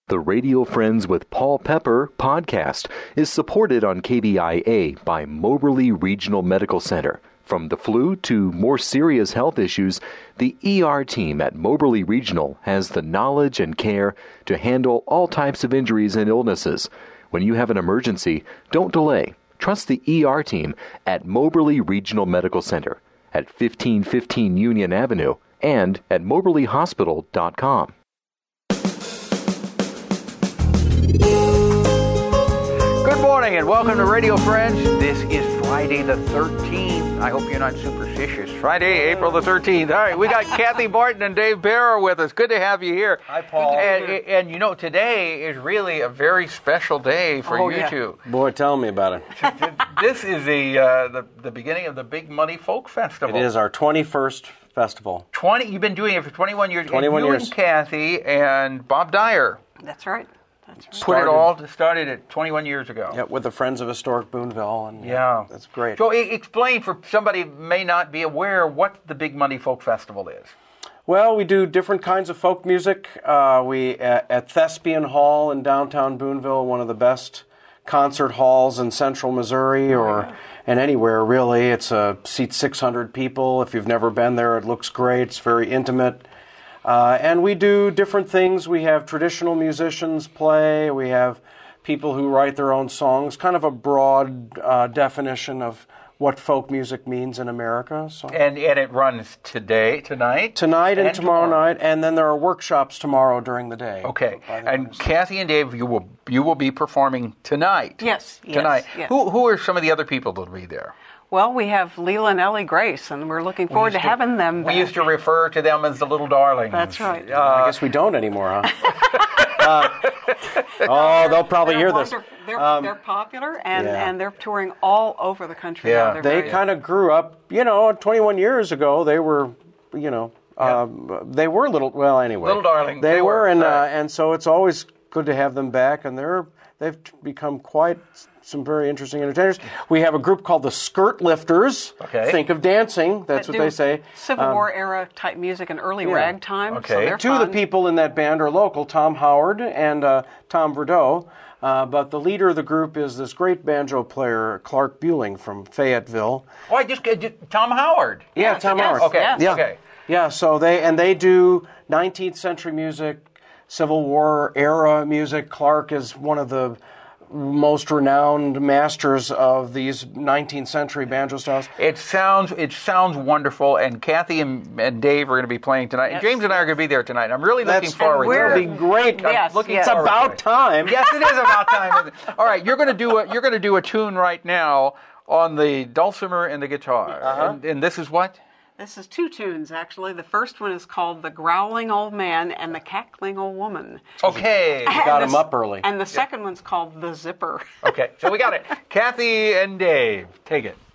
The Radio Friends with Paul Pepper podcast is supported on KBIA by Moberly Regional Medical Center. From the flu to more serious health issues, the ER team at Moberly Regional has the knowledge and care to handle all types of injuries and illnesses. When you have an emergency, don't delay. Trust the ER team at Moberly Regional Medical Center at 1515 Union Avenue and at moberlyhospital.com. Good morning and welcome to Radio Friends. This is Friday the 13th. I hope you're not superstitious. Friday, April the 13th. All right, we got Kathy Barton and Dave Barrow with us. Good to have you here. Hi, Paul. And you know, today is really a very special day for you two. Boy, tell me about it. This is the beginning of the Big Muddy Folk Festival. It is our 21st festival. You've been doing it for 21 years. 21 and you years. and Kathy and Bob Dyer. That's right. Started it 21 years ago. Yeah, with the Friends of Historic Boonville. And Yeah. That's great. So explain for somebody who may not be aware what the Big Muddy Folk Festival is. Well, we do different kinds of folk music. We at Thespian Hall in downtown Boonville, one of the best concert halls in central Missouri and anywhere, really. It's seats 600 people. If you've never been there, it looks great. It's very intimate. And we do different things. We have traditional musicians play. We have people who write their own songs, kind of a broad definition of what folk music means in America. So. And it runs tonight? Tonight and tomorrow night, and then there are workshops tomorrow during the day. Okay. And Kathy and Dave, you will be performing tonight. Yes. Tonight. Yes. Who are some of the other people that will be there? Well, we have Leela and Ellie Grace, and we're looking forward to having them back. We used to refer to them as the Little Darlings. That's right. I guess we don't anymore, huh? They'll probably hear this. They're popular, and they're touring all over the country. Yeah. Now. They kind of grew up, 21 years ago. They were, they were Little Darlings. They were, and so it's always good to have them back, and they've become quite some very interesting entertainers. We have a group called the Skirt Lifters. Okay. Think of dancing. That's what they say. Civil War era type music and early ragtime. Okay. So they're Two of the people in that band are local, Tom Howard and Tom Verdeau. But the leader of the group is this great banjo player, Clark Bueling from Fayetteville. Oh, Tom Howard. Yeah, Tom Howard. Okay. Yes. Yeah. Okay. Yeah, so they do 19th century music, Civil War era music. Clark is one of the most renowned masters of these 19th century banjo styles. It sounds wonderful, and Kathy and Dave are going to be playing tonight. And James and I are going to be there tonight. I'm really looking forward to it. It'll be great. It's about time. Yes, it is about time. All right, you're going to do a tune right now on the dulcimer and the guitar. And this is what? This is two tunes, actually. The first one is called The Growling Old Man and the Cackling Old Woman. Okay. You got him up early. And the second one's called The Zipper. Okay, so we got it. Kathy and Dave, take it.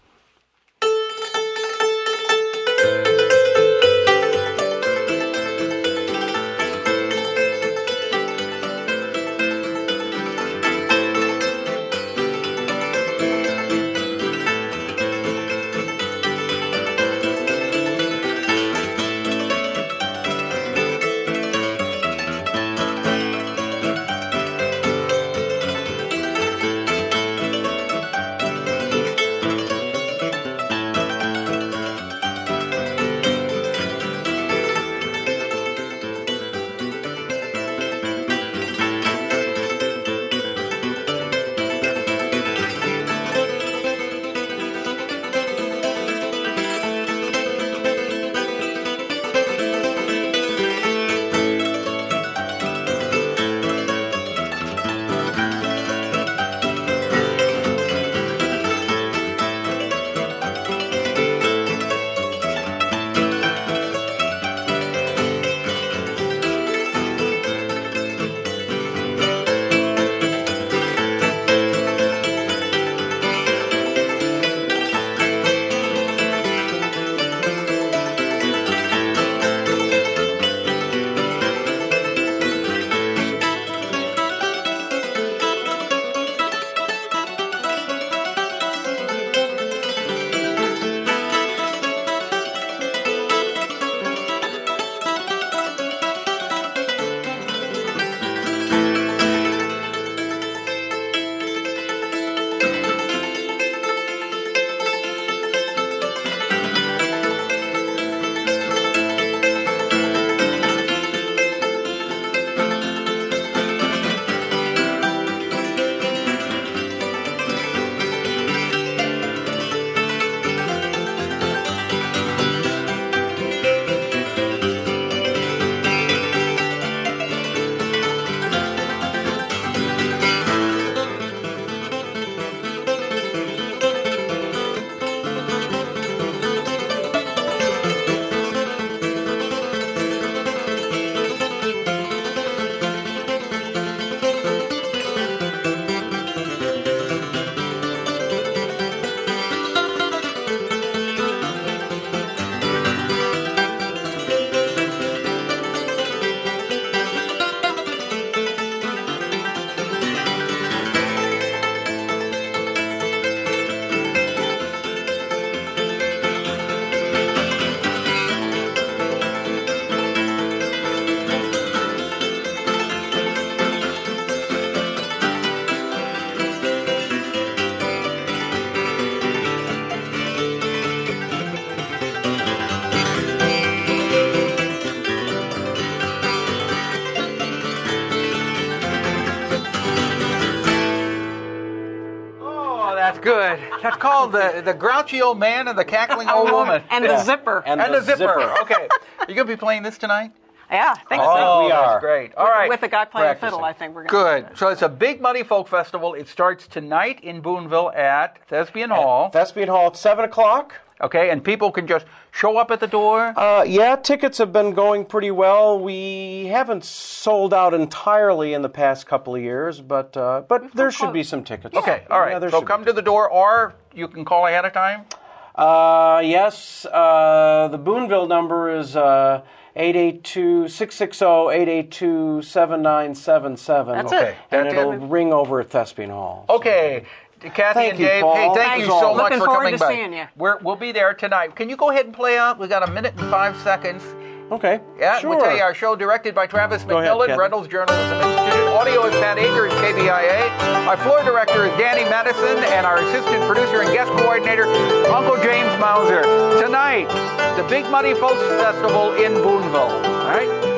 Good. That's called the grouchy old man and the cackling old woman. And the zipper. And the zipper. zipper. Okay. You going to be playing this tonight? Yeah, I think I think we are. That's great. All right. With the guy playing Practicing. fiddle, I think we're going to. Good. So it's a Big Muddy Folk Festival. It starts tonight in Boonville at Thespian Hall. Thespian Hall at 7 o'clock. Okay, and people can just show up at the door? Yeah, tickets have been going pretty well. We haven't sold out entirely in the past couple of years, but there should be some tickets. Okay, all right. Yeah, there So should come be. to the door, or you can call ahead of time. Yes, the Boonville number is 660-882-7977. That's Okay. it. And That's it'll it. ring over at Thespian Hall. Okay. Kathy Thank and you, Dave, Paul. hey, thank Thanks you so all. much Looking for forward coming to by. seeing you. We'll be there tonight. Can you go ahead and play out? We got 1 minute and 5 seconds. Okay. Yeah, sure. we'll tell you our show directed by Travis Go ahead, McMillan, Kathy. Reynolds Journalism Institute. Audio is Pat Akers, KBIA. Our floor director is Danny Madison, and our assistant producer and guest coordinator, Uncle James Mauser. Tonight, the Big Muddy Folks Festival in Boonville. All right?